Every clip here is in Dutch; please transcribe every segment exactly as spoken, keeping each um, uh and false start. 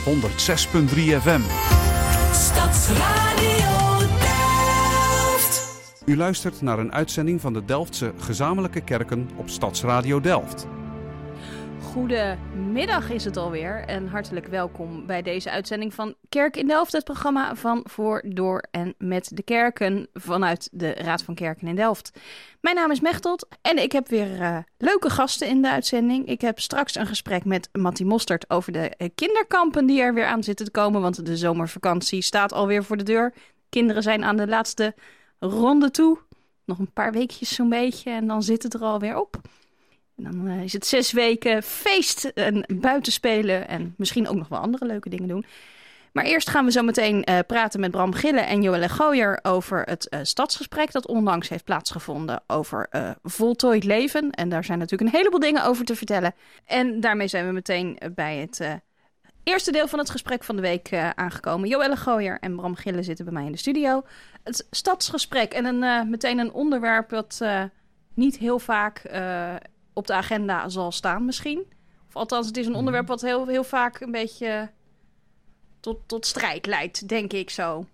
honderd zes punt drie F M. Stadsradio Delft. U luistert naar een uitzending van de Delftse gezamenlijke kerken op Stadsradio Delft. Goedemiddag is het alweer en hartelijk welkom bij deze uitzending van Kerk in Delft. Het programma van, voor, door en met de kerken vanuit de Raad van Kerken in Delft. Mijn naam is Mechtelt en ik heb weer uh, leuke gasten in de uitzending. Ik heb straks een gesprek met Mattie Mostert over de uh, kinderkampen die er weer aan zitten te komen. Want de zomervakantie staat alweer voor de deur. Kinderen zijn aan de laatste ronde toe. Nog een paar weekjes zo'n beetje en dan zit het er alweer op. En dan uh, is het zes weken feest en buiten spelen en misschien ook nog wel andere leuke dingen doen. Maar eerst gaan we zo meteen uh, praten met Bram Gille en Joelle Gooijer over het uh, stadsgesprek dat onlangs heeft plaatsgevonden over uh, voltooid leven. En daar zijn natuurlijk een heleboel dingen over te vertellen. En daarmee zijn we meteen bij het uh, eerste deel van het gesprek van de week uh, aangekomen. Joelle Gooijer en Bram Gille zitten bij mij in de studio. Het stadsgesprek en een, uh, meteen een onderwerp dat uh, niet heel vaak Uh, op de agenda zal staan misschien. Of althans, het is een onderwerp wat heel, heel vaak een beetje tot, tot strijd leidt, denk ik zo.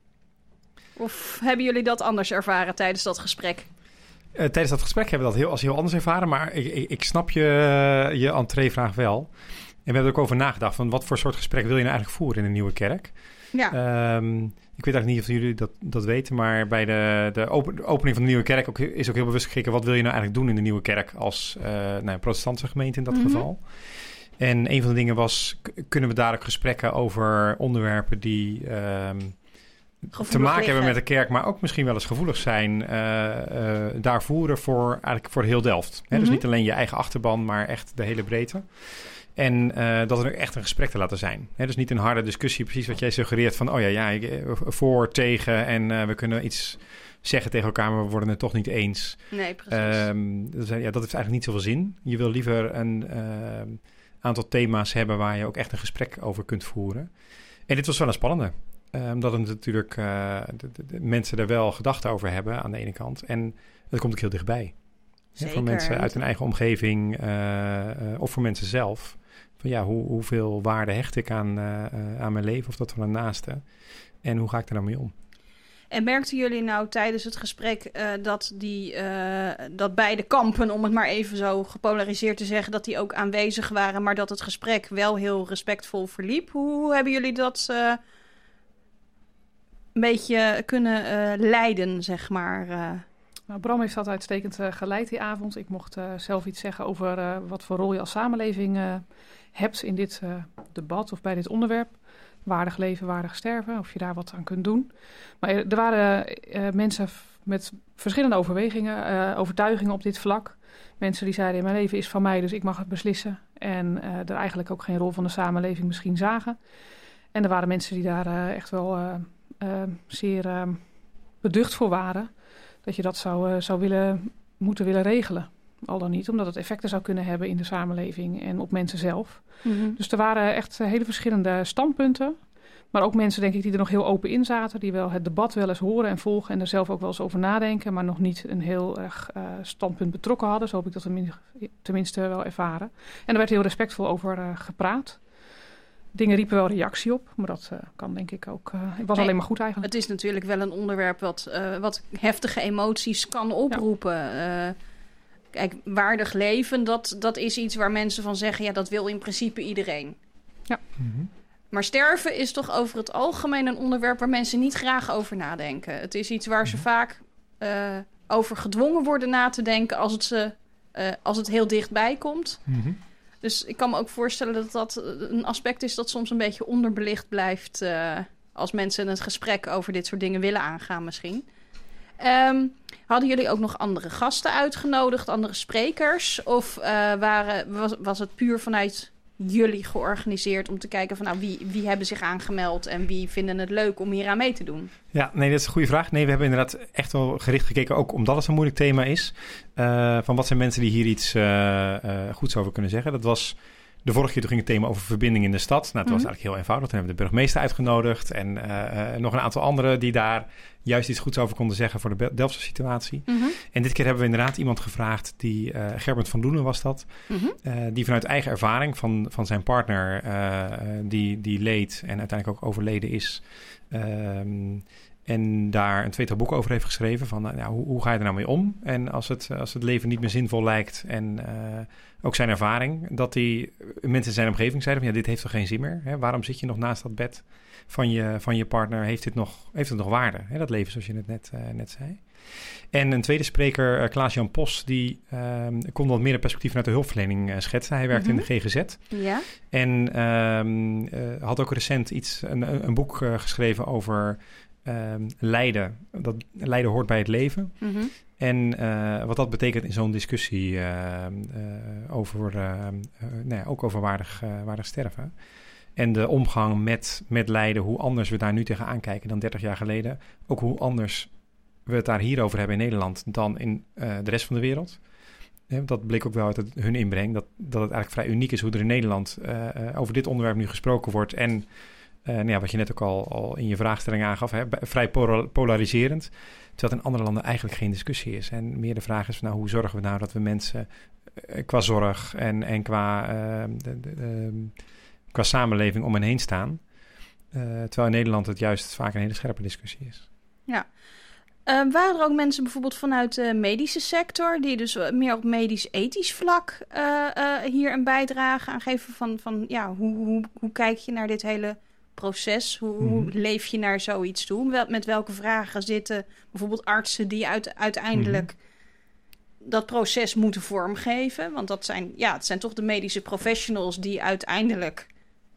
Of hebben jullie dat anders ervaren tijdens dat gesprek? Uh, tijdens dat gesprek hebben we dat heel, als heel anders ervaren. Maar ik, ik, ik snap je, je entreevraag wel. En we hebben er ook over nagedacht. Van wat voor soort gesprek wil je nou eigenlijk voeren in een nieuwe kerk? Ja. Um, ik weet eigenlijk niet of jullie dat, dat weten, maar bij de, de, open, de opening van de nieuwe kerk ook, is ook heel bewust gekeken, wat wil je nou eigenlijk doen in de nieuwe kerk als uh, nou, een protestantse gemeente in dat mm-hmm. geval. En een van de dingen was, k- kunnen we daar ook gesprekken over onderwerpen die um, te maken liggen. hebben met de kerk, maar ook misschien wel eens gevoelig zijn, uh, uh, daar voeren voor, eigenlijk voor heel Delft. Hè? Mm-hmm. Dus niet alleen je eigen achterban, maar echt de hele breedte. En uh, dat er ook echt een gesprek te laten zijn. He, dus niet een harde discussie, precies wat jij suggereert van, oh ja, ja, voor, tegen en uh, we kunnen iets zeggen tegen elkaar, maar we worden het toch niet eens. Nee, precies. Um, dus, ja, dat heeft eigenlijk niet zoveel zin. Je wil liever een uh, aantal thema's hebben waar je ook echt een gesprek over kunt voeren. En dit was wel een spannende. Uh, omdat het natuurlijk uh, de, de, de mensen er wel gedachten over hebben aan de ene kant. En het komt ook heel dichtbij. Ja, voor mensen uit hun eigen omgeving uh, uh, of voor mensen zelf. Van ja, hoe, hoeveel waarde hecht ik aan, uh, uh, aan mijn leven of dat van een naaste? En hoe ga ik er dan mee om? En merkten jullie nou tijdens het gesprek uh, dat, die, uh, dat beide kampen, om het maar even zo gepolariseerd te zeggen, dat die ook aanwezig waren, maar dat het gesprek wel heel respectvol verliep? Hoe hebben jullie dat uh, een beetje kunnen uh, leiden, zeg maar? Uh? Nou, Bram heeft dat uitstekend uh, geleid die avond. Ik mocht uh, zelf iets zeggen over uh, wat voor rol je als samenleving uh, hebt in dit uh, debat of bij dit onderwerp. Waardig leven, waardig sterven, of je daar wat aan kunt doen. Maar er, er waren uh, mensen met verschillende overwegingen, uh, overtuigingen op dit vlak. Mensen die zeiden, mijn leven is van mij, dus ik mag het beslissen. En uh, er eigenlijk ook geen rol van de samenleving misschien zagen. En er waren mensen die daar uh, echt wel uh, uh, zeer uh, beducht voor waren. Dat je dat zou, uh, zou willen, moeten willen regelen. Al dan niet, omdat het effecten zou kunnen hebben in de samenleving en op mensen zelf. Mm-hmm. Dus er waren echt uh, hele verschillende standpunten. Maar ook mensen, denk ik, die er nog heel open in zaten. Die wel het debat wel eens horen en volgen en er zelf ook wel eens over nadenken. Maar nog niet een heel erg uh, standpunt betrokken hadden. Zo heb ik dat tenminste, tenminste wel ervaren. En er werd heel respectvol over uh, gepraat. Dingen riepen wel reactie op, maar dat uh, kan denk ik ook. Uh, het was nee, alleen maar goed eigenlijk. Het is natuurlijk wel een onderwerp wat, uh, wat heftige emoties kan oproepen. Ja. Uh, kijk, waardig leven, dat, dat is iets waar mensen van zeggen, ja, dat wil in principe iedereen. Ja. Mm-hmm. Maar sterven is toch over het algemeen een onderwerp waar mensen niet graag over nadenken. Het is iets waar ze mm-hmm. vaak uh, over gedwongen worden na te denken als het, ze, uh, als het heel dichtbij komt. Mm-hmm. Dus ik kan me ook voorstellen dat dat een aspect is dat soms een beetje onderbelicht blijft uh, als mensen het gesprek over dit soort dingen willen aangaan misschien. Um, hadden jullie ook nog andere gasten uitgenodigd, andere sprekers? Of uh, waren, was, was het puur vanuit jullie georganiseerd om te kijken van nou, wie, wie hebben zich aangemeld en wie vinden het leuk om hier aan mee te doen? Ja, nee, dat is een goede vraag. Nee, we hebben inderdaad echt wel gericht gekeken, ook omdat het een moeilijk thema is. Uh, van wat zijn mensen die hier iets uh, uh, goeds over kunnen zeggen. Dat was de vorige keer toen ging het thema over verbinding in de stad. Nou, het was Mhm. eigenlijk heel eenvoudig. Toen hebben we de burgemeester uitgenodigd en uh, uh, nog een aantal anderen die daar juist iets goeds over konden zeggen voor de Delftse situatie. Mhm. En dit keer hebben we inderdaad iemand gevraagd, die uh, Gerbert van Loenen was dat, Mhm. uh, die vanuit eigen ervaring van, van zijn partner, uh, die, die leed en uiteindelijk ook overleden is, um, en daar een tweetal boeken over heeft geschreven van nou, hoe, hoe ga je er nou mee om? En als het, als het leven niet meer zinvol lijkt en uh, ook zijn ervaring, dat die mensen in zijn omgeving zeiden van ja, dit heeft toch geen zin meer? Hè? Waarom zit je nog naast dat bed van je, van je partner? Heeft dit nog, heeft het nog waarde? Hè? Dat leven zoals je het net, uh, net zei. En een tweede spreker, uh, Klaas-Jan Pos, die um, kon wat meer een perspectief vanuit de hulpverlening uh, schetsen. Hij werkte Mm-hmm. in de G G Z. Ja. En um, uh, had ook recent iets, een, een boek uh, geschreven over um, lijden. Dat lijden hoort bij het leven. Mm-hmm. En uh, wat dat betekent in zo'n discussie uh, uh, over, uh, uh, nou ja, ook over waardig, uh, waardig sterven. En de omgang met, met lijden, hoe anders we daar nu tegenaan kijken dan dertig jaar geleden. Ook hoe anders we het daar hierover hebben in Nederland dan in uh, de rest van de wereld. Ja, dat bleek ook wel uit het, hun inbreng, dat, dat het eigenlijk vrij uniek is hoe er in Nederland uh, uh, over dit onderwerp nu gesproken wordt. En uh, nou ja, wat je net ook al, al in je vraagstelling aangaf, hè, vrij polariserend. Terwijl het in andere landen eigenlijk geen discussie is. En meer de vraag is, nou, hoe zorgen we nou dat we mensen uh, qua zorg en, en qua, uh, de, de, uh, qua samenleving om hen heen staan. Uh, terwijl in Nederland het juist vaak een hele scherpe discussie is. Ja. Uh, waren er ook mensen bijvoorbeeld vanuit de medische sector die dus meer op medisch-ethisch vlak uh, uh, hier een bijdrage aan geven van, van ja, hoe, hoe, hoe kijk je naar dit hele proces? Hoe, Mm-hmm. hoe leef je naar zoiets toe? Wel, met welke vragen zitten bijvoorbeeld artsen die uit, uiteindelijk mm-hmm. dat proces moeten vormgeven? Want dat zijn, ja, het zijn toch de medische professionals die uiteindelijk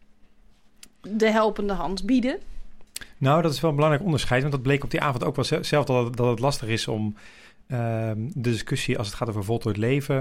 de helpende hand bieden. Nou, dat is wel een belangrijk onderscheid. Want dat bleek op die avond ook wel zelf dat het, dat het lastig is om um, de discussie als het gaat over voltooid leven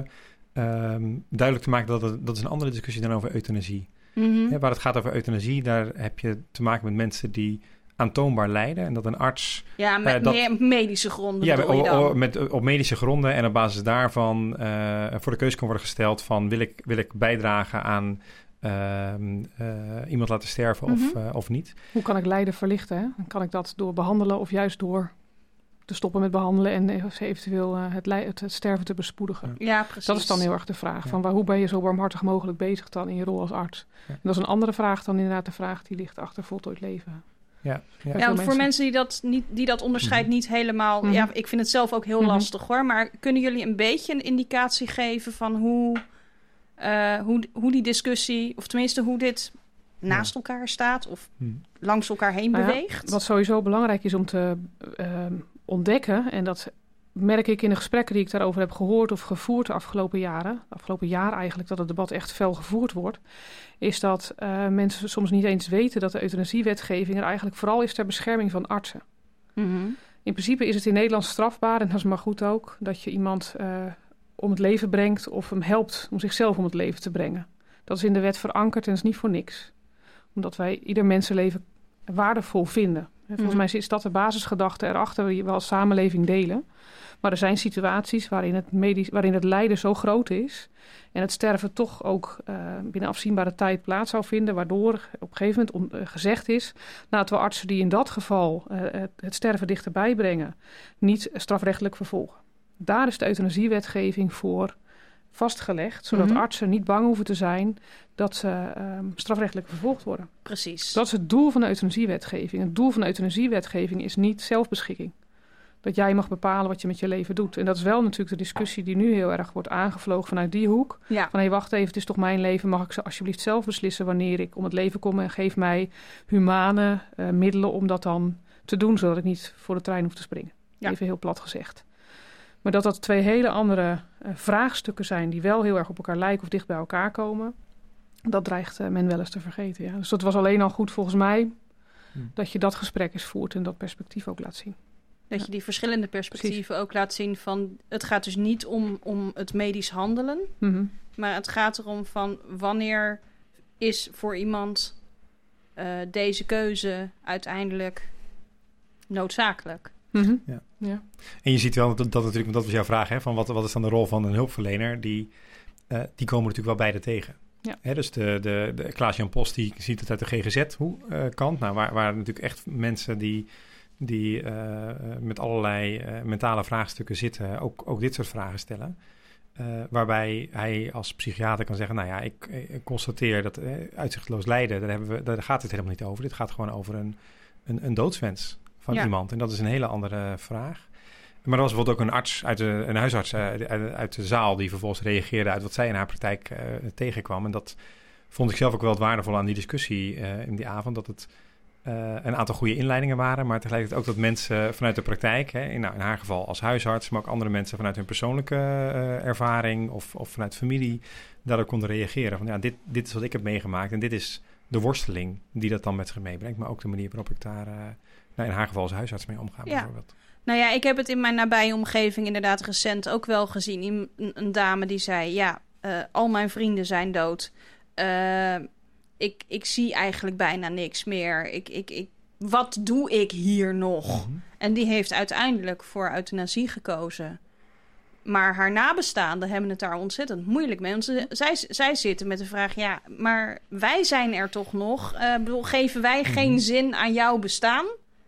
um, duidelijk te maken dat het, dat is een andere discussie dan over euthanasie. Mm-hmm. Ja, waar het gaat over euthanasie, daar heb je te maken met mensen die aantoonbaar lijden. En dat een arts... Ja, met uh, dat, meer medische gronden ja, bedoel je dan? O, o, met, op medische gronden en op basis daarvan uh, voor de keuze kan worden gesteld van wil ik, wil ik bijdragen aan Uh, uh, iemand laten sterven Mm-hmm. of, uh, of niet. Hoe kan ik lijden verlichten? Hè? Kan ik dat door behandelen of juist door te stoppen met behandelen en eventueel uh, het, li- het, het sterven te bespoedigen? Ja. Ja, precies. Dat is dan heel erg de vraag. Ja. Van waar, hoe ben je zo warmhartig mogelijk bezig dan in je rol als arts? Ja. En dat is een andere vraag dan inderdaad de vraag die ligt achter voltooid leven. Ja, ja. Ja, Ja, want voor voor mensen. mensen die dat, niet, die dat onderscheid Mhm. niet helemaal... Mhm. Ja, ik vind het zelf ook heel Mhm. lastig hoor. Maar kunnen jullie een beetje een indicatie geven van hoe, uh, hoe, hoe die discussie... of tenminste hoe dit naast elkaar staat of Hm. langs elkaar heen Nou ja, beweegt? Wat sowieso belangrijk is om te uh, ontdekken, en dat merk ik in de gesprekken die ik daarover heb gehoord of gevoerd de afgelopen jaren, de afgelopen jaar eigenlijk, dat het debat echt fel gevoerd wordt, is dat uh, mensen soms niet eens weten dat de euthanasiewetgeving er eigenlijk vooral is ter bescherming van artsen. Mm-hmm. In principe is het in Nederland strafbaar, en dat is maar goed ook, dat je iemand uh, om het leven brengt of hem helpt om zichzelf om het leven te brengen. Dat is in de wet verankerd en is niet voor niks. Omdat wij ieder mensenleven waardevol vinden. Volgens Mm. mij is dat de basisgedachte erachter die we als samenleving delen. Maar er zijn situaties waarin het, medisch, waarin het lijden zo groot is en het sterven toch ook uh, binnen afzienbare tijd plaats zou vinden, waardoor op een gegeven moment on, uh, gezegd is, laten we artsen die in dat geval uh, het, het sterven dichterbij brengen, niet strafrechtelijk vervolgen. Daar is de euthanasiewetgeving voor vastgelegd, zodat Mm-hmm. artsen niet bang hoeven te zijn dat ze um, strafrechtelijk vervolgd worden. Precies. Dat is het doel van de euthanasiewetgeving. Het doel van de euthanasiewetgeving is niet zelfbeschikking. Dat jij mag bepalen wat je met je leven doet. En dat is wel natuurlijk de discussie die nu heel erg wordt aangevlogen vanuit die hoek. Ja. Van hé, hey, wacht even, het is toch mijn leven. Mag ik ze alsjeblieft zelf beslissen wanneer ik om het leven kom? En geef mij humane uh, middelen om dat dan te doen, zodat ik niet voor de trein hoef te springen. Ja. Even heel plat gezegd. Maar dat dat twee hele andere uh, vraagstukken zijn die wel heel erg op elkaar lijken of dicht bij elkaar komen, dat dreigt uh, men wel eens te vergeten. Ja. Dus dat was alleen al goed volgens mij Hm. dat je dat gesprek eens voert en dat perspectief ook laat zien. Dat Ja. je die verschillende perspectieven ook laat zien van... het gaat dus niet om, om het medisch handelen, Mm-hmm. maar het gaat erom van wanneer is voor iemand uh, deze keuze uiteindelijk noodzakelijk. Mm-hmm. Ja. Ja. En je ziet wel dat, dat natuurlijk, want dat was jouw vraag, hè, van wat, wat is dan de rol van een hulpverlener? Die, uh, die komen natuurlijk wel beide tegen. Ja. Hè, dus de, de, de Klaas-Jan Post die ziet het uit de G G Z-kant. Nou, waar, waar natuurlijk echt mensen die, die uh, met allerlei uh, mentale vraagstukken zitten, ook, ook dit soort vragen stellen. Uh, waarbij hij als psychiater kan zeggen, nou ja, ik, ik constateer dat uh, uitzichtloos lijden, daar, hebben we, daar gaat het helemaal niet over. Dit gaat gewoon over een, een, een doodswens van ja. iemand. En dat is een hele andere vraag. Maar er was bijvoorbeeld ook een arts, uit de, een huisarts uh, uit, uit de zaal die vervolgens reageerde uit wat zij in haar praktijk uh, tegenkwam. En dat vond ik zelf ook wel het waardevol aan die discussie uh, in die avond, dat het uh, een aantal goede inleidingen waren, maar tegelijkertijd ook dat mensen vanuit de praktijk, hè, in, nou, in haar geval als huisarts, maar ook andere mensen vanuit hun persoonlijke uh, ervaring of, of vanuit familie, daarop konden reageren. Van ja, dit, dit is wat ik heb meegemaakt en dit is de worsteling die dat dan met zich meebrengt, maar ook de manier waarop ik daar uh, nou, in haar geval als huisarts mee omga, ja. bijvoorbeeld. Nou ja, ik heb het in mijn nabije omgeving inderdaad recent ook wel gezien. Een, een dame die zei, ja, uh, al mijn vrienden zijn dood. Uh, ik, ik zie eigenlijk bijna niks meer. Ik, ik, ik, wat doe ik hier nog? Mm-hmm. En die heeft uiteindelijk voor euthanasie gekozen. Maar haar nabestaanden hebben het daar ontzettend moeilijk mee. Want ze, zij, zij zitten met de vraag, ja, maar wij zijn er toch nog? Uh, bedoel, geven wij mm-hmm. geen zin aan jouw bestaan?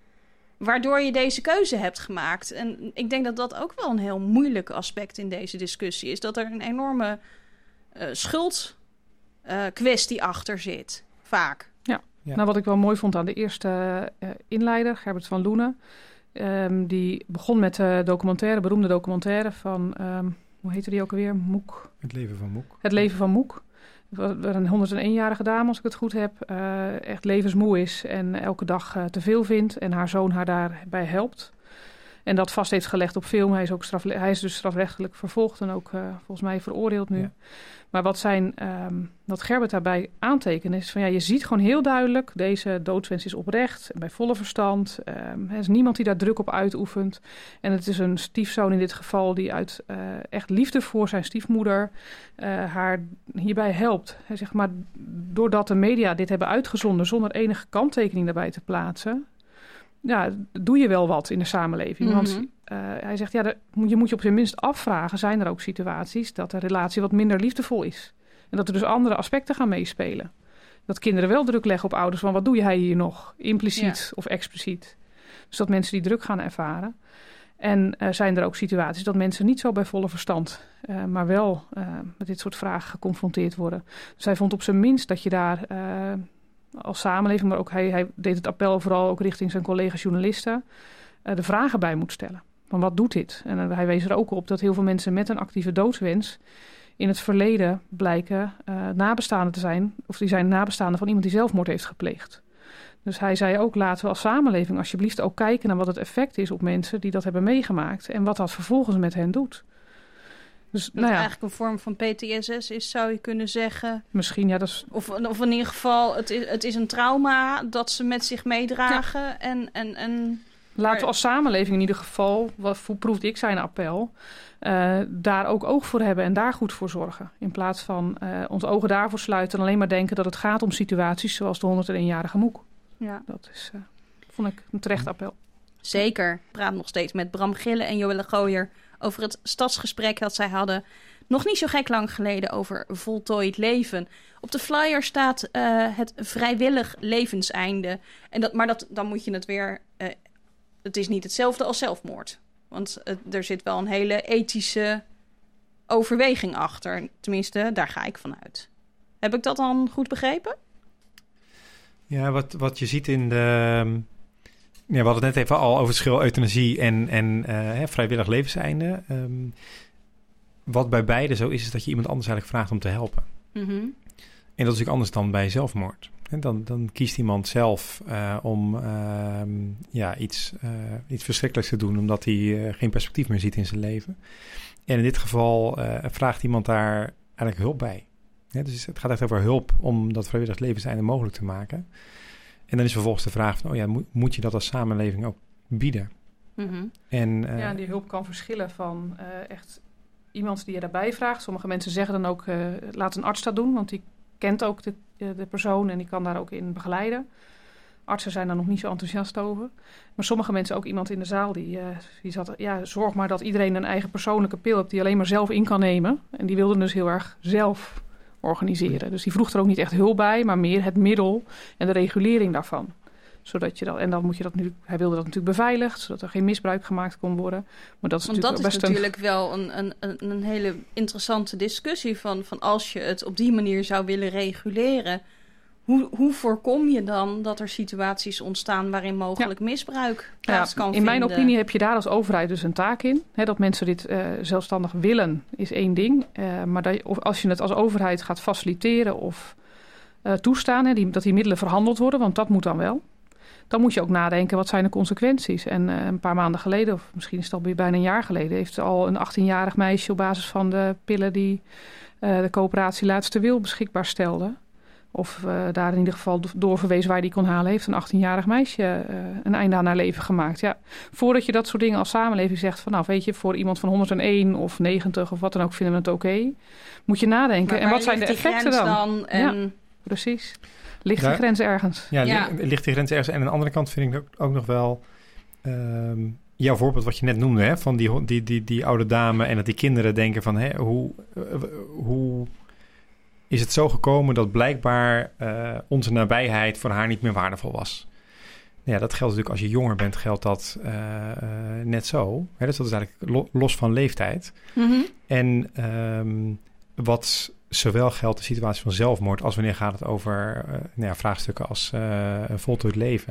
Waardoor je deze keuze hebt gemaakt. En ik denk dat dat ook wel een heel moeilijk aspect in deze discussie is. Dat er een enorme uh, schuldkwestie uh, achter zit. Vaak. Ja. ja, nou wat ik wel mooi vond aan de eerste uh, inleider, Gerbert van Loenen. Um, die begon met de documentaire, beroemde documentaire van, um, hoe heette die ook alweer? Moek. Het leven van Moek. Het leven van Moek. Een honderdéén-jarige dame, als ik het goed heb, uh, echt levensmoe is en elke dag uh, te veel vindt en haar zoon haar daarbij helpt. En dat vast heeft gelegd op film. Hij is, ook straf, hij is dus strafrechtelijk vervolgd en ook uh, volgens mij veroordeeld nu. Ja. Maar wat, zijn, um, wat Gerbert daarbij aantekent is van ja, je ziet gewoon heel duidelijk, deze doodswens is oprecht en bij volle verstand. Um, er is niemand die daar druk op uitoefent. En het is een stiefzoon in dit geval die uit uh, echt liefde voor zijn stiefmoeder uh, haar hierbij helpt. Hij zegt maar, doordat de media dit hebben uitgezonden zonder enige kanttekening daarbij te plaatsen, ja, doe je wel wat in de samenleving. Mm-hmm. Want uh, hij zegt, ja, je moet je op zijn minst afvragen, zijn er ook situaties dat de relatie wat minder liefdevol is. En dat er dus andere aspecten gaan meespelen. Dat kinderen wel druk leggen op ouders van, wat doe jij hier nog? Impliciet ja. of expliciet. Dus dat mensen die druk gaan ervaren. En uh, zijn er ook situaties dat mensen niet zo bij volle verstand, uh, maar wel uh, met dit soort vragen geconfronteerd worden. Dus hij vond op zijn minst dat je daar Uh, als samenleving, maar ook hij, hij deed het appel vooral ook richting zijn collega-journalisten, uh, de vragen bij moet stellen. Van wat doet dit? En uh, hij wees er ook op dat heel veel mensen met een actieve doodswens in het verleden blijken uh, nabestaanden te zijn, of die zijn nabestaanden van iemand die zelfmoord heeft gepleegd. Dus hij zei ook, laten we als samenleving alsjeblieft ook kijken naar wat het effect is op mensen die dat hebben meegemaakt en wat dat vervolgens met hen doet. Dus, dat nou ja. eigenlijk een vorm van P T S S is, zou je kunnen zeggen. Misschien, ja. Dat is... of, of in ieder geval, het is, het is een trauma dat ze met zich meedragen. Ja. En, en, en... Laten we als samenleving in ieder geval, wat, hoe proefde ik zijn appel, uh, daar ook oog voor hebben en daar goed voor zorgen. In plaats van uh, onze ogen daarvoor sluiten en alleen maar denken dat het gaat om situaties zoals de honderdéén-jarige Moek. Ja. Dat is, uh, vond ik een terecht appel. Zeker. Ik praat nog steeds met Bram Gille en Joelle Gooijer over het stadsgesprek dat zij hadden nog niet zo gek lang geleden over voltooid leven. Op de flyer staat uh, het vrijwillig levenseinde. En dat, maar dat, dan moet je het weer... Uh, het is niet hetzelfde als zelfmoord. Want uh, er zit wel een hele ethische overweging achter. Tenminste, daar ga ik vanuit. Heb ik dat dan goed begrepen? Ja, wat, wat je ziet in de... Ja, we hadden het net even al over het verschil euthanasie en, en uh, vrijwillig levenseinde. Um, wat bij beide zo is, is dat je iemand anders eigenlijk vraagt om te helpen. Mm-hmm. En dat is natuurlijk anders dan bij zelfmoord. En dan, dan kiest iemand zelf uh, om uh, ja, iets, uh, iets verschrikkelijks te doen, omdat hij uh, geen perspectief meer ziet in zijn leven. En in dit geval uh, vraagt iemand daar eigenlijk hulp bij. Ja, dus het gaat echt over hulp om dat vrijwillig levenseinde mogelijk te maken. En dan is vervolgens de vraag van, oh ja, moet, moet je dat als samenleving ook bieden? Mm-hmm. En, uh, ja, die hulp kan verschillen van uh, echt iemand die je daarbij vraagt. Sommige mensen zeggen dan ook, uh, laat een arts dat doen, want die kent ook de, de persoon en die kan daar ook in begeleiden. Artsen zijn daar nog niet zo enthousiast over. Maar sommige mensen, ook iemand in de zaal, die, uh, die zat, ja, zorg maar dat iedereen een eigen persoonlijke pil heeft die alleen maar zelf in kan nemen. En die wilde dus heel erg zelf organiseren. Dus die vroeg er ook niet echt hulp bij, maar meer het middel en de regulering daarvan. Zodat je dat, en dan moet je dat nu, hij wilde dat natuurlijk beveiligd, zodat er geen misbruik gemaakt kon worden. Maar dat is Want natuurlijk dat is best natuurlijk een... wel een, een, een, een hele interessante discussie van, van als je het op die manier zou willen reguleren. Hoe, hoe voorkom je dan dat er situaties ontstaan waarin mogelijk ja. misbruik plaats ja, kan in vinden? In mijn opinie heb je daar als overheid dus een taak in. Hè, dat mensen dit uh, zelfstandig willen is één ding. Uh, maar dat je, of als je het als overheid gaat faciliteren of uh, toestaan, hè, die, dat die middelen verhandeld worden, want dat moet dan wel. Dan moet je ook nadenken, wat zijn de consequenties? En uh, een paar maanden geleden, of misschien is het al bijna een jaar geleden, heeft al een achttienjarig meisje op basis van de pillen die uh, de coöperatie Laatste Wil beschikbaar stelde, of uh, daar in ieder geval doorverwees waar je die kon halen, heeft een achttienjarig meisje uh, een einde aan haar leven gemaakt. Ja, voordat je dat soort dingen als samenleving zegt van, nou weet je, voor iemand van honderdéén of negentig of wat dan ook vinden we het oké, okay, moet je nadenken. En wat zijn de effecten dan? dan en... Ja, precies. Ligt die ja, grens ergens? Ja, ja, ligt die grens ergens. En aan de andere kant vind ik ook, ook nog wel um, jouw voorbeeld wat je net noemde, hè, van die, die, die, die oude dame en dat die kinderen denken van, hè, hoe, uh, hoe is het zo gekomen dat blijkbaar uh, onze nabijheid voor haar niet meer waardevol was? Ja, dat geldt natuurlijk als je jonger bent, geldt dat uh, uh, net zo. Hè, dus dat is eigenlijk lo- los van leeftijd. Mm-hmm. En um, wat zowel geldt de situatie van zelfmoord als wanneer gaat het over uh, nou ja, vraagstukken als uh, een voltooid leven,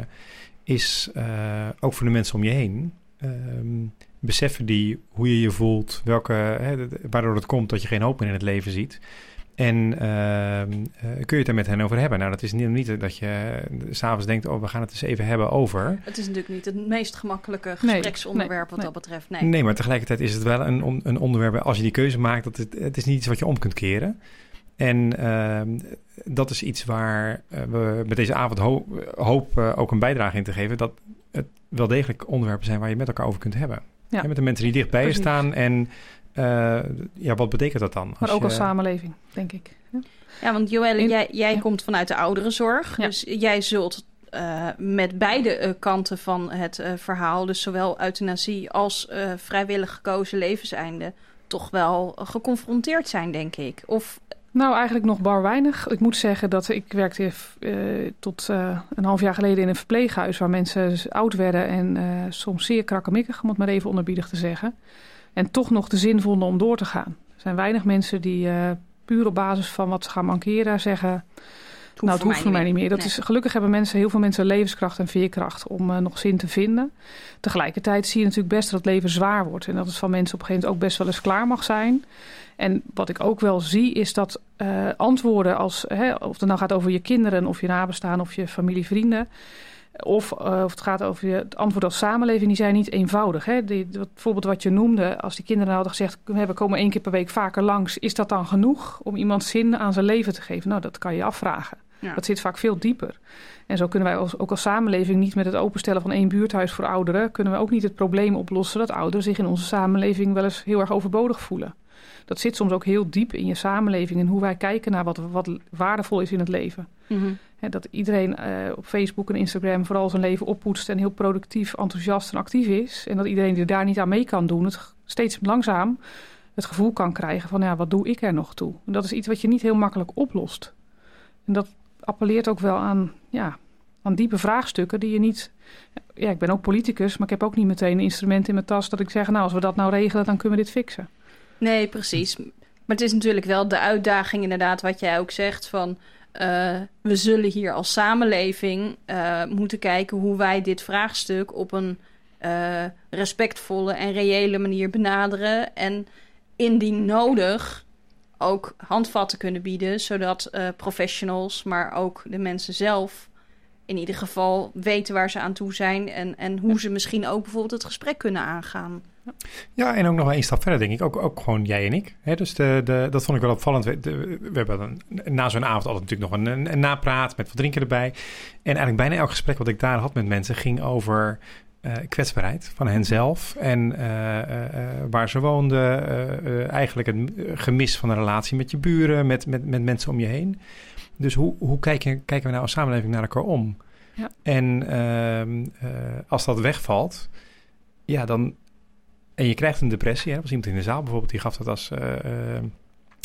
is uh, ook voor de mensen om je heen. Um, beseffen die hoe je je voelt, welke, hè, waardoor het komt dat je geen hoop meer in het leven ziet. En uh, uh, kun je het daar met hen over hebben? Nou, dat is niet, niet dat je uh, 's avonds denkt, oh, we gaan het eens even hebben over. Het is natuurlijk niet het meest gemakkelijke gespreksonderwerp nee, nee, wat nee. dat betreft. Nee. nee, maar tegelijkertijd is het wel een, on, een onderwerp, als je die keuze maakt, dat het, het is niet iets wat je om kunt keren. En uh, dat is iets waar uh, we met deze avond ho- hoop uh, ook een bijdrage in te geven, dat het wel degelijk onderwerpen zijn waar je met elkaar over kunt hebben. Ja. En met de mensen die dicht bij je staan en uh, ja, wat betekent dat dan? Maar als ook je, als samenleving, denk ik. Ja, ja want Joelle, in, jij, jij ja. komt vanuit de ouderenzorg. Ja. Dus jij zult uh, met beide uh, kanten van het uh, verhaal, dus zowel euthanasie als uh, vrijwillig gekozen levenseinde, toch wel uh, geconfronteerd zijn, denk ik. Of... Nou, eigenlijk nog bar weinig. Ik moet zeggen dat ik werkte uh, tot uh, een half jaar geleden in een verpleeghuis waar mensen oud werden en uh, soms zeer krakkemikkig, om het maar even onderbiedig te zeggen. En toch nog de zin vonden om door te gaan. Er zijn weinig mensen die uh, puur op basis van wat ze gaan mankeren zeggen, Het nou, het hoeft voor mij niet meer. Dat Nee. is, gelukkig hebben mensen, heel veel mensen levenskracht en veerkracht om uh, nog zin te vinden. Tegelijkertijd zie je natuurlijk best dat het leven zwaar wordt. En dat het van mensen op een gegeven moment ook best wel eens klaar mag zijn. En wat ik ook wel zie is dat uh, antwoorden als, hè, of het nou gaat over je kinderen of je nabestaan of je familie, vrienden, Of, uh, of het gaat over je, het antwoord als samenleving, die zijn niet eenvoudig. Hè? Die, wat, bijvoorbeeld wat je noemde, als die kinderen hadden gezegd, we komen één keer per week vaker langs, is dat dan genoeg om iemand zin aan zijn leven te geven? Nou, dat kan je afvragen. Ja. Dat zit vaak veel dieper. En zo kunnen wij als, ook als samenleving niet met het openstellen van één buurthuis voor ouderen, kunnen we ook niet het probleem oplossen dat ouderen zich in onze samenleving wel eens heel erg overbodig voelen. Dat zit soms ook heel diep in je samenleving en hoe wij kijken naar wat, wat waardevol is in het leven. Mm-hmm. He, dat iedereen uh, op Facebook en Instagram vooral zijn leven oppoetst en heel productief, enthousiast en actief is. En dat iedereen die daar niet aan mee kan doen, het steeds langzaam het gevoel kan krijgen van ja, wat doe ik er nog toe? En dat is iets wat je niet heel makkelijk oplost. En dat appelleert ook wel aan, ja, aan diepe vraagstukken die je niet... Ja, ik ben ook politicus, maar ik heb ook niet meteen een instrument in mijn tas dat ik zeg, nou, als we dat nou regelen, dan kunnen we dit fixen. Nee, precies. Maar het is natuurlijk wel de uitdaging inderdaad wat jij ook zegt van... Uh, we zullen hier als samenleving uh, moeten kijken hoe wij dit vraagstuk op een uh, respectvolle en reële manier benaderen. En indien nodig ook handvatten kunnen bieden, zodat uh, professionals, maar ook de mensen zelf in ieder geval weten waar ze aan toe zijn en, en hoe ze misschien ook bijvoorbeeld het gesprek kunnen aangaan. Ja, en ook nog wel één stap verder, denk ik. Ook, ook gewoon jij en ik. Hè? Dus de, de, dat vond ik wel opvallend. We, de, we hebben een, na zo'n avond altijd natuurlijk nog een, een, een napraat met wat drinken erbij. En eigenlijk bijna elk gesprek wat ik daar had met mensen ging over uh, kwetsbaarheid van henzelf. En uh, uh, uh, waar ze woonden. Uh, uh, eigenlijk het gemis van een relatie met je buren, met, met, met mensen om je heen. Dus hoe, hoe kijken, kijken we nou als samenleving naar elkaar om? Ja. En uh, uh, als dat wegvalt, ja, dan... En je krijgt een depressie. Hè? Er was iemand in de zaal bijvoorbeeld, die gaf dat als uh, uh,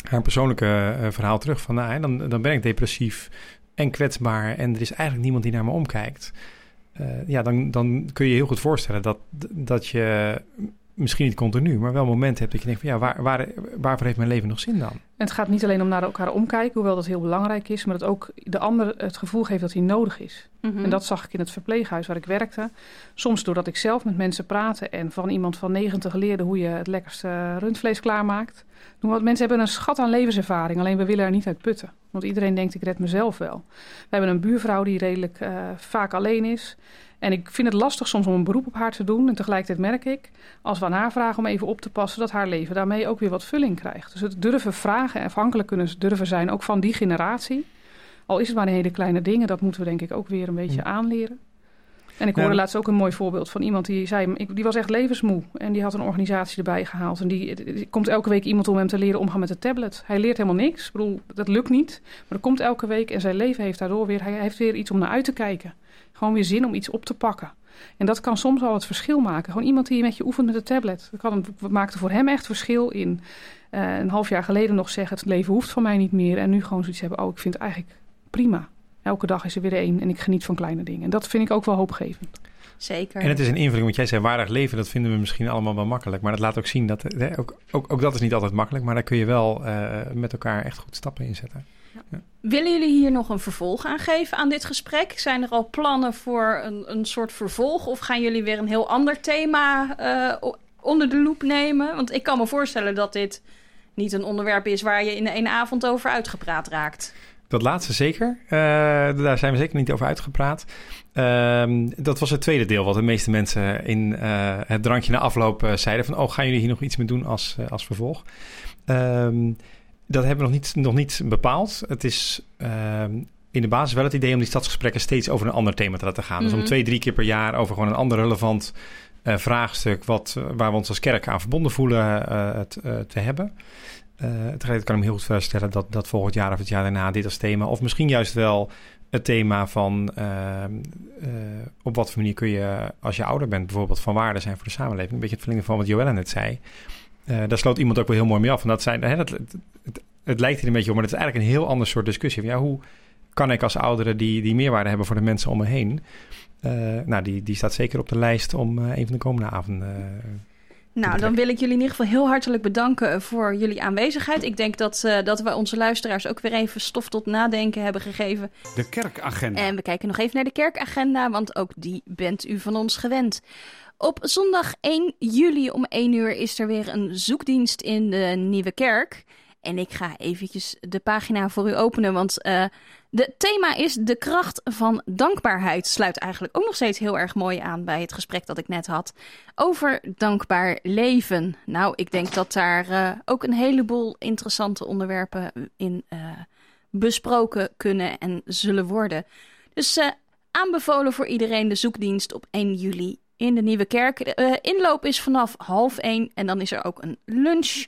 haar persoonlijke uh, verhaal terug. Van, nou, dan, dan ben ik depressief en kwetsbaar en er is eigenlijk niemand die naar me omkijkt. Uh, ja, dan, dan kun je heel goed voorstellen dat, dat je misschien niet continu, maar wel momenten hebt dat je denkt van ja, waar, waar, waarvoor heeft mijn leven nog zin dan? En het gaat niet alleen om naar elkaar omkijken, hoewel dat heel belangrijk is, maar dat ook de ander het gevoel geeft dat hij nodig is. Mm-hmm. En dat zag ik in het verpleeghuis waar ik werkte. Soms doordat ik zelf met mensen praatte en van iemand van negentig leerde hoe je het lekkerste rundvlees klaarmaakt. Want mensen hebben een schat aan levenservaring, alleen we willen er niet uit putten. Want iedereen denkt, ik red mezelf wel. We hebben een buurvrouw die redelijk uh, vaak alleen is. En ik vind het lastig soms om een beroep op haar te doen. En tegelijkertijd merk ik, als we aan haar vragen om even op te passen, dat haar leven daarmee ook weer wat vulling krijgt. Dus het durven vragen en afhankelijk kunnen ze durven zijn, ook van die generatie. Al is het maar in hele kleine dingen, dat moeten we denk ik ook weer een beetje ja. aanleren. En ik hoorde ja. laatst ook een mooi voorbeeld van iemand die zei, ik, die was echt levensmoe. En die had een organisatie erbij gehaald. En die, die komt elke week iemand om hem te leren omgaan met de tablet. Hij leert helemaal niks. Ik bedoel, dat lukt niet. Maar dat komt elke week en zijn leven heeft daardoor weer, hij heeft weer iets om naar uit te kijken. Gewoon weer zin om iets op te pakken. En dat kan soms al het verschil maken. Gewoon iemand die met je oefent met de tablet. Dat kan, maakte voor hem echt verschil in uh, een half jaar geleden nog zeggen, het leven hoeft van mij niet meer. En nu gewoon zoiets hebben, oh, ik vind het eigenlijk prima. Elke dag is er weer één en ik geniet van kleine dingen. En dat vind ik ook wel hoopgevend. Zeker. En het is een invulling, want jij zei waardig leven, dat vinden we misschien allemaal wel makkelijk. Maar dat laat ook zien, dat hè, ook, ook, ook dat is niet altijd makkelijk, maar daar kun je wel uh, met elkaar echt goed stappen in zetten. Ja. Ja. Willen jullie hier nog een vervolg aan geven aan dit gesprek? Zijn er al plannen voor een, een soort vervolg? Of gaan jullie weer een heel ander thema uh, onder de loep nemen? Want ik kan me voorstellen dat dit niet een onderwerp is waar je in één avond over uitgepraat raakt. Dat laatste zeker. Uh, daar zijn we zeker niet over uitgepraat. Uh, dat was het tweede deel wat de meeste mensen in uh, het drankje na afloop uh, zeiden. Van, oh, gaan jullie hier nog iets mee doen als, uh, als vervolg? Uh, dat hebben we nog niet, nog niet bepaald. Het is uh, in de basis wel het idee om die stadsgesprekken steeds over een ander thema te laten gaan. Mm-hmm. Dus om twee, drie keer per jaar over gewoon een ander relevant uh, vraagstuk wat, uh, waar we ons als kerk aan verbonden voelen uh, het, uh, te hebben. Uh, tegelijkertijd kan ik me heel goed voorstellen dat, dat volgend jaar of het jaar daarna dit als thema, of misschien juist wel het thema van uh, uh, op wat voor manier kun je als je ouder bent bijvoorbeeld van waarde zijn voor de samenleving. Een beetje het verlengen van wat Joëlla net zei. Uh, daar sloot iemand ook wel heel mooi mee af. En dat zijn, hè, dat, het, het, het lijkt hier een beetje om, maar het is eigenlijk een heel ander soort discussie. Ja, hoe kan ik als ouderen die, die meerwaarde hebben voor de mensen om me heen? Uh, nou, die, die staat zeker op de lijst om uh, een van de komende avonden uh, Nou, dan wil ik jullie in ieder geval heel hartelijk bedanken voor jullie aanwezigheid. Ik denk dat, uh, dat we onze luisteraars ook weer even stof tot nadenken hebben gegeven. De kerkagenda. En we kijken nog even naar de kerkagenda, want ook die bent u van ons gewend. Op zondag één juli om één uur is er weer een zoekdienst in de Nieuwe Kerk. En ik ga eventjes de pagina voor u openen, want uh, de thema is de kracht van dankbaarheid. Sluit eigenlijk ook nog steeds heel erg mooi aan bij het gesprek dat ik net had over dankbaar leven. Nou, ik denk dat daar uh, ook een heleboel interessante onderwerpen in uh, besproken kunnen en zullen worden. Dus uh, aanbevolen voor iedereen de zoekdienst op één juli in de Nieuwe Kerk. De uh, inloop is vanaf half één en dan is er ook een lunch.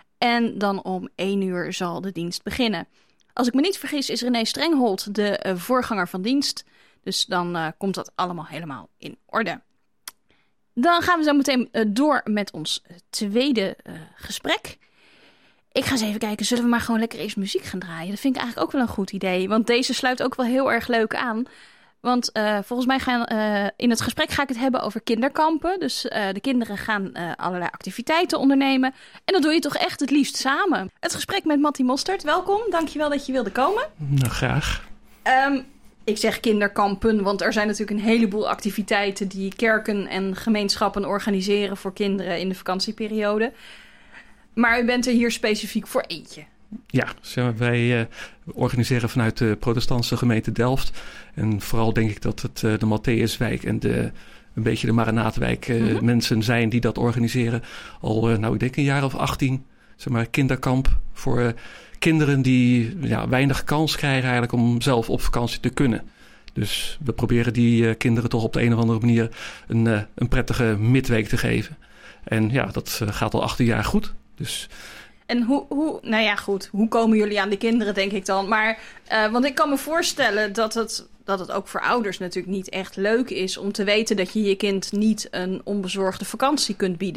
En dan om één uur zal de dienst beginnen. Als ik me niet vergis is René Strenghold de uh, voorganger van dienst. Dus dan uh, komt dat allemaal helemaal in orde. Dan gaan we zo meteen uh, door met ons uh, tweede uh, gesprek. Ik ga eens even kijken, zullen we maar gewoon lekker eerst muziek gaan draaien? Dat vind ik eigenlijk ook wel een goed idee. Want deze sluit ook wel heel erg leuk aan. Want uh, volgens mij gaan uh, in het gesprek ga ik het hebben over kinderkampen. Dus uh, de kinderen gaan uh, allerlei activiteiten ondernemen. En dat doe je toch echt het liefst samen. Het gesprek met Mattie Mostert, welkom. Dankjewel dat je wilde komen. Nou, graag. Um, ik zeg kinderkampen, want er zijn natuurlijk een heleboel activiteiten die kerken en gemeenschappen organiseren voor kinderen in de vakantieperiode. Maar u bent er hier specifiek voor eentje. Ja, wij uh, organiseren vanuit de protestantse gemeente Delft. En vooral denk ik dat het uh, de Matthäuswijk en de, een beetje de Maranaatwijk uh, mm-hmm. mensen zijn die dat organiseren. Al, uh, nou ik denk een jaar of achttien, zeg maar, kinderkamp voor uh, kinderen die ja, weinig kans krijgen eigenlijk om zelf op vakantie te kunnen. Dus we proberen die uh, kinderen toch op de een of andere manier een, uh, een prettige midweek te geven. En ja, dat uh, gaat al achttien jaar goed. Dus... En hoe, hoe, nou ja goed, hoe komen jullie aan de kinderen denk ik dan? Maar, uh, want ik kan me voorstellen dat het, dat het ook voor ouders natuurlijk niet echt leuk is om te weten dat je je kind niet een onbezorgde vakantie kunt bieden.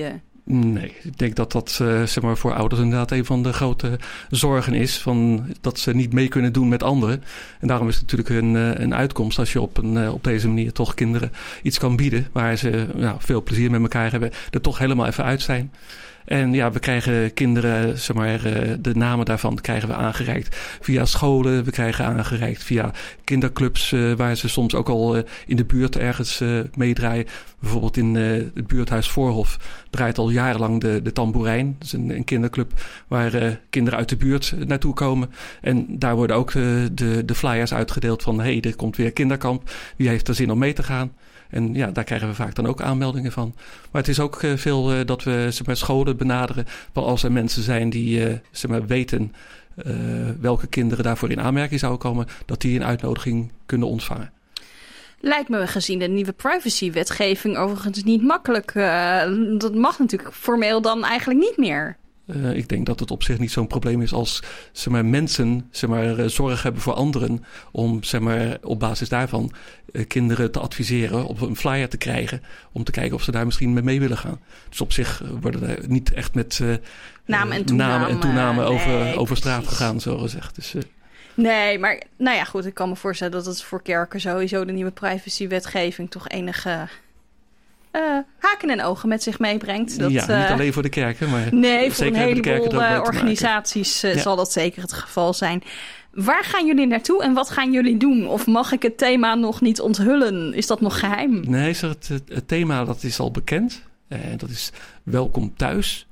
Nee, ik denk dat dat uh, zeg maar voor ouders inderdaad een van de grote zorgen is. Van dat ze niet mee kunnen doen met anderen. En daarom is het natuurlijk een, uh, een uitkomst als je op, een, uh, op deze manier toch kinderen iets kan bieden. Waar ze nou, veel plezier met elkaar hebben. Er toch helemaal even uit zijn. En ja, we krijgen kinderen, zeg maar, de namen daarvan krijgen we aangereikt via scholen. We krijgen aangereikt via kinderclubs, uh, waar ze soms ook al uh, in de buurt ergens uh, meedraaien. Bijvoorbeeld in uh, het buurthuis Voorhof draait al jarenlang de, de Tamboerijn. Dat is een, een kinderclub waar uh, kinderen uit de buurt naartoe komen. En daar worden ook uh, de, de flyers uitgedeeld van, hé, hey, er komt weer kinderkamp. Wie heeft er zin om mee te gaan? En ja, daar krijgen we vaak dan ook aanmeldingen van. Maar het is ook uh, veel uh, dat we zeg maar, scholen benaderen. Wel als er mensen zijn die uh, zeg maar, weten uh, welke kinderen daarvoor in aanmerking zouden komen, dat die een uitnodiging kunnen ontvangen. Lijkt me gezien de nieuwe privacywetgeving overigens niet makkelijk. Uh, dat mag natuurlijk formeel dan eigenlijk niet meer. Uh, ik denk dat het op zich niet zo'n probleem is als zeg maar, mensen zeg maar, zorg hebben voor anderen. Om zeg maar, op basis daarvan uh, kinderen te adviseren, op een flyer te krijgen. Om te kijken of ze daar misschien mee, mee willen gaan. Dus op zich worden er niet echt met uh, naam en toename, namen en toename nee, over, over straat precies. gegaan, zo gezegd. Dus, uh, Nee, maar nou ja, goed. Ik kan me voorstellen dat het voor kerken sowieso de nieuwe privacywetgeving toch enige uh, haken en ogen met zich meebrengt. Dat, ja, niet uh, alleen voor de kerken, maar nee, voor een zeker de kerken heleboel er ook mee uh, te maken. organisaties uh, Ja. zal dat zeker het geval zijn. Waar gaan jullie naartoe en wat gaan jullie doen? Of mag ik het thema nog niet onthullen? Is dat nog geheim? Nee, zeg, het, het, het thema dat is al bekend. En dat is Welkom Thuis.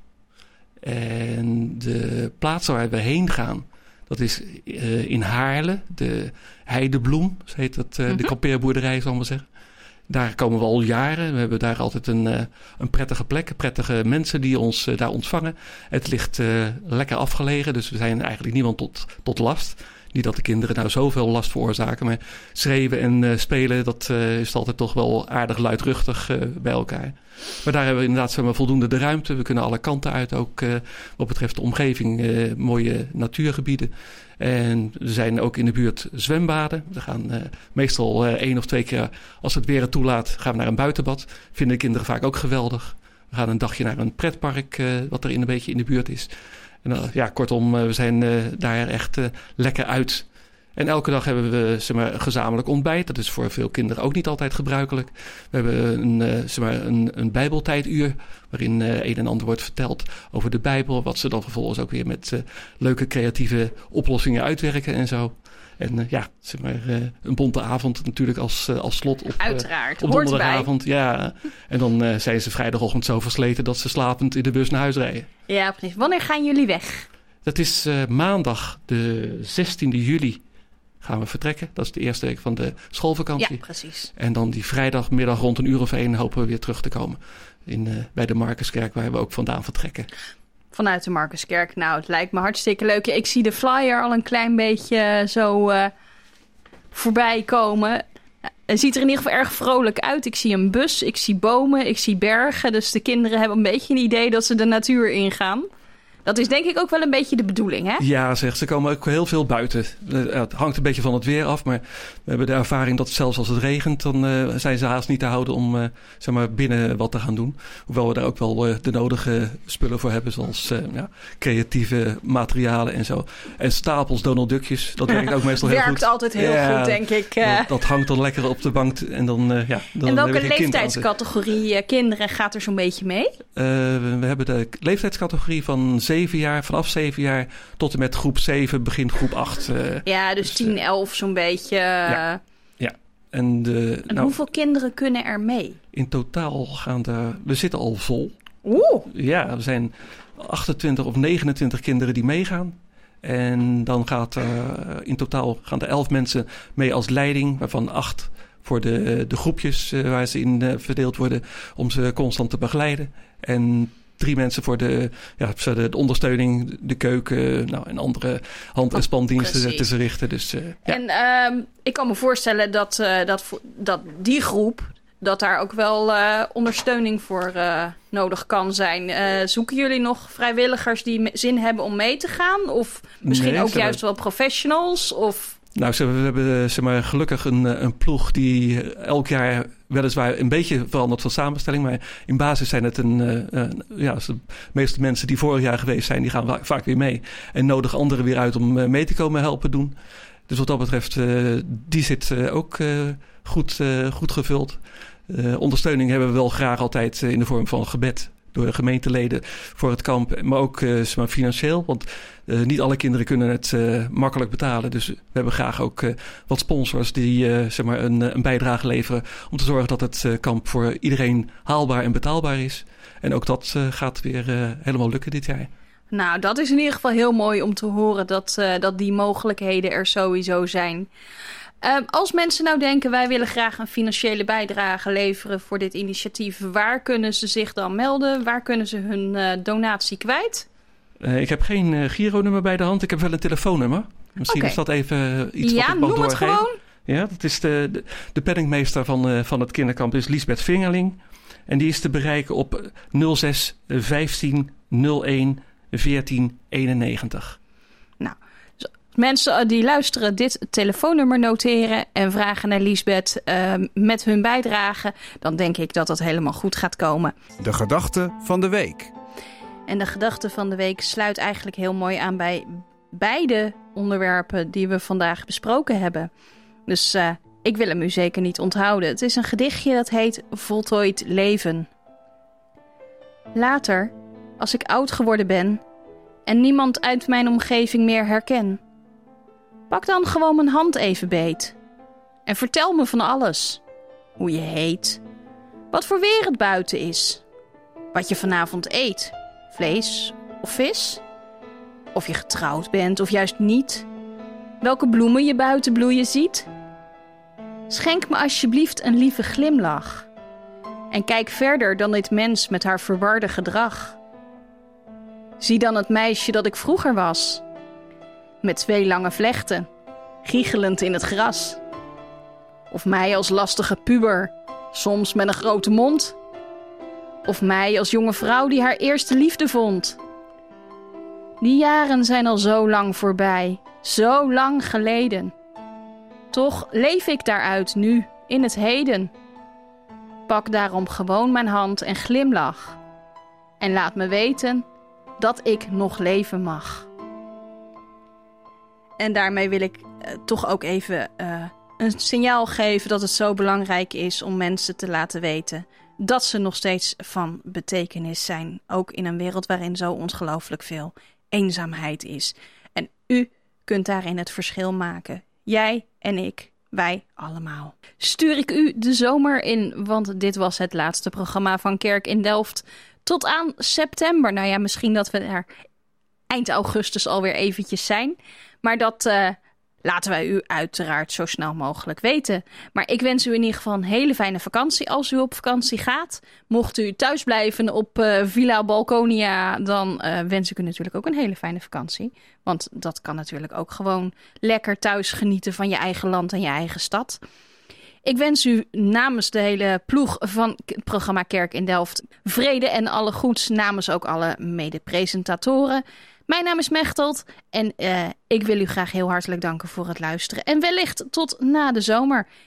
En de plaats waar we heen gaan, dat is uh, in Haarle, de Heidebloem, zo heet dat, uh, Mm-hmm. de kampeerboerderij, zal ik maar zeggen. Daar komen we al jaren. We hebben daar altijd een, uh, een prettige plek, prettige mensen die ons uh, daar ontvangen. Het ligt uh, lekker afgelegen, dus we zijn eigenlijk niemand tot, tot last. Niet dat de kinderen nou zoveel last veroorzaken, maar schreeuwen en uh, spelen, dat uh, is altijd toch wel aardig luidruchtig uh, bij elkaar. Maar daar hebben we inderdaad zeg maar, voldoende de ruimte. We kunnen alle kanten uit, ook uh, wat betreft de omgeving, uh, mooie natuurgebieden. En er zijn ook in de buurt zwembaden. We gaan uh, meestal uh, één of twee keer, als het weer het toelaat, gaan we naar een buitenbad. Vinden de kinderen vaak ook geweldig. We gaan een dagje naar een pretpark, uh, wat er in een beetje in de buurt is. En, uh, ja, kortom, uh, we zijn uh, daar echt uh, lekker uit. En elke dag hebben we zeg maar, een gezamenlijk ontbijt. Dat is voor veel kinderen ook niet altijd gebruikelijk. We hebben een, uh, zeg maar, een, een bijbeltijduur, waarin uh, een en ander wordt verteld over de Bijbel. Wat ze dan vervolgens ook weer met uh, leuke creatieve oplossingen uitwerken en zo. En uh, ja, zeg maar, uh, een bonte avond natuurlijk als, uh, als slot op, Uiteraard, uh, op hoort donderdagavond. Ja. En dan uh, zijn ze vrijdagochtend zo versleten dat ze slapend in de bus naar huis rijden. Ja, precies. Wanneer gaan jullie weg? Dat is uh, maandag de zestiende juli gaan we vertrekken. Dat is de eerste week van de schoolvakantie. Ja, precies. En dan die vrijdagmiddag rond een uur of één hopen we weer terug te komen. In, uh, bij de Marcuskerk, waar we ook vandaan vertrekken. Vanuit de Marcuskerk. Nou, het lijkt me hartstikke leuk. Ik zie de flyer al een klein beetje zo uh, voorbij komen. Het ziet er in ieder geval erg vrolijk uit. Ik zie een bus, ik zie bomen, ik zie bergen. Dus de kinderen hebben een beetje een idee dat ze de natuur ingaan. Dat is denk ik ook wel een beetje de bedoeling, hè? Ja, zeg, ze komen ook heel veel buiten. Uh, het hangt een beetje van het weer af, maar we hebben de ervaring dat zelfs als het regent, dan uh, zijn ze haast niet te houden om uh, zeg maar binnen wat te gaan doen. Hoewel we daar ook wel uh, de nodige spullen voor hebben, zoals uh, ja, creatieve materialen en zo. En stapels Donald Duckjes, dat werkt ook meestal heel goed. Werkt altijd heel ja, goed, denk ik. Uh. Dat, dat hangt dan lekker op de bank en dan, uh, ja. Dan en welke heb je geen kind aan leeftijdscategorie uh, kinderen gaat er zo'n beetje mee? Uh, we, we hebben de leeftijdscategorie van zeven jaar, vanaf zeven jaar tot en met groep zeven, begin groep acht. Uh, Ja, dus, dus tien, elf zo'n beetje. Ja, ja. En, de, en nou, hoeveel kinderen kunnen er mee? In totaal gaan er... We zitten al vol. Oeh! Ja, er zijn achtentwintig of negenentwintig kinderen die meegaan. En dan gaat uh, in totaal gaan er elf mensen mee als leiding, waarvan acht voor de, de groepjes uh, waar ze in uh, verdeeld worden, om ze constant te begeleiden. En drie mensen voor de, ja, de ondersteuning, de keuken, nou, en andere hand- en spandiensten Precies. te verrichten. Dus, uh, ja. En uh, ik kan me voorstellen dat, uh, dat, dat die groep, dat daar ook wel uh, ondersteuning voor uh, nodig kan zijn. Uh, zoeken jullie nog vrijwilligers die zin hebben om mee te gaan? Of misschien nee, ook juist wel professionals? Of... Nou, we hebben zeg maar, gelukkig een, een ploeg die elk jaar weliswaar een beetje veranderd van samenstelling. Maar in basis zijn het een, uh, uh, ja, de meeste mensen die vorig jaar geweest zijn, die gaan va- vaak weer mee. En nodigen anderen weer uit om uh, mee te komen helpen doen. Dus wat dat betreft, uh, die zit uh, ook uh, goed, uh, goed gevuld. Uh, ondersteuning hebben we wel graag altijd uh, in de vorm van gebed door de gemeenteleden voor het kamp. Maar ook uh, zeg maar financieel, want uh, niet alle kinderen kunnen het uh, makkelijk betalen. Dus we hebben graag ook uh, wat sponsors die uh, zeg maar een, een bijdrage leveren om te zorgen dat het uh, kamp voor iedereen haalbaar en betaalbaar is. En ook dat uh, gaat weer uh, helemaal lukken dit jaar. Nou, dat is in ieder geval heel mooi om te horen dat, uh, dat die mogelijkheden er sowieso zijn. Uh, als mensen nou denken, wij willen graag een financiële bijdrage leveren voor dit initiatief, waar kunnen ze zich dan melden? Waar kunnen ze hun uh, donatie kwijt? Uh, ik heb geen uh, Giro-nummer bij de hand. Ik heb wel een telefoonnummer. Misschien okay. is dat even uh, iets ja, wat ik mag noem doorgeven. Het gewoon. Ja, dat is de, de, de penningmeester van, uh, van het kinderkamp is Liesbeth Vingerling. En die is te bereiken op nul zes vijftien nul een veertien eenennegentig. Nou, mensen die luisteren dit telefoonnummer noteren en vragen naar Liesbeth uh, met hun bijdrage, dan denk ik dat dat helemaal goed gaat komen. De gedachte van de week. En de gedachte van de week sluit eigenlijk heel mooi aan bij beide onderwerpen die we vandaag besproken hebben. Dus uh, ik wil hem u zeker niet onthouden. Het is een gedichtje dat heet Voltooid leven. Later, als ik oud geworden ben en niemand uit mijn omgeving meer herken, pak dan gewoon mijn hand even beet en vertel me van alles. Hoe je heet, wat voor weer het buiten is, wat je vanavond eet, vlees of vis, of je getrouwd bent of juist niet, welke bloemen je buiten bloeien ziet. Schenk me alsjeblieft een lieve glimlach en kijk verder dan dit mens met haar verwarde gedrag. Zie dan het meisje dat ik vroeger was, met twee lange vlechten, giechelend in het gras. Of mij als lastige puber, soms met een grote mond. Of mij als jonge vrouw die haar eerste liefde vond. Die jaren zijn al zo lang voorbij, zo lang geleden. Toch leef ik daaruit nu, in het heden. Pak daarom gewoon mijn hand en glimlach. En laat me weten dat ik nog leven mag. En daarmee wil ik uh, toch ook even uh, een signaal geven dat het zo belangrijk is om mensen te laten weten dat ze nog steeds van betekenis zijn. Ook in een wereld waarin zo ongelooflijk veel eenzaamheid is. En u kunt daarin het verschil maken. Jij en ik, wij allemaal. Stuur ik u de zomer in, want dit was het laatste programma van Kerk in Delft. Tot aan september. Nou ja, misschien dat we er eind augustus alweer eventjes zijn. Maar dat uh, laten wij u uiteraard zo snel mogelijk weten. Maar ik wens u in ieder geval een hele fijne vakantie als u op vakantie gaat. Mocht u thuis blijven op uh, Villa Balconia, dan uh, wens ik u natuurlijk ook een hele fijne vakantie. Want dat kan natuurlijk ook gewoon lekker thuis genieten van je eigen land en je eigen stad. Ik wens u namens de hele ploeg van het programma Kerk in Delft vrede en alle goeds, namens ook alle mede-presentatoren. Mijn naam is Mechtelt en uh, ik wil u graag heel hartelijk danken voor het luisteren. En wellicht tot na de zomer.